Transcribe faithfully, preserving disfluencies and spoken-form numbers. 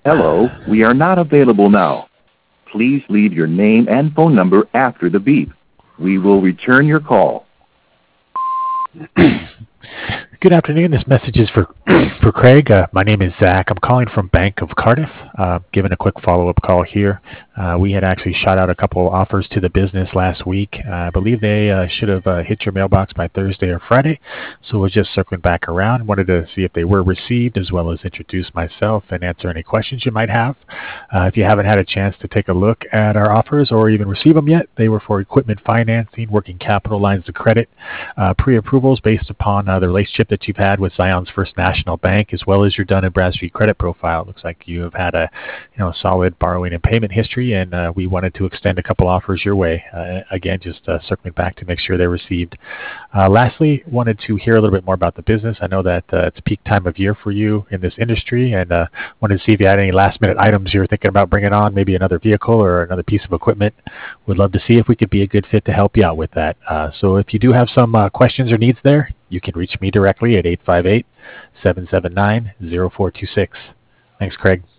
Hello, we are not available now. Please leave your name and phone number after the beep. We will return your call. Good afternoon. This message is for for Craig. Uh, my name is Zach. I'm calling from Bank of Cardiff. Uh, giving a quick follow-up call here. Uh, we had actually shot out a couple offers to the business last week. Uh, I believe they uh, should have uh, hit your mailbox by Thursday or Friday. So we're just circling back around. Wanted to see if they were received, as well as introduce myself and answer any questions you might have. Uh, if you haven't had a chance to take a look at our offers or even receive them yet, they were for equipment financing, working capital lines of credit, uh, pre-approvals based upon uh, the relationship that you've had with Zion's First National Bank, as well as your Dun and Bradstreet credit profile. It looks like you have had a you know solid borrowing and payment history, and uh, we wanted to extend a couple offers your way. Uh, again, just uh, circling back to make sure they're received. Uh, lastly, wanted to hear a little bit more about the business. I know that uh, it's peak time of year for you in this industry, and uh, wanted to see if you had any last-minute items you're thinking about bringing on, maybe another vehicle or another piece of equipment. Would love to see if we could be a good fit to help you out with that. Uh, so if you do have some uh, questions or needs there, you can reach me directly at eight five eight, seven seven nine, zero four two six. Thanks, Craig.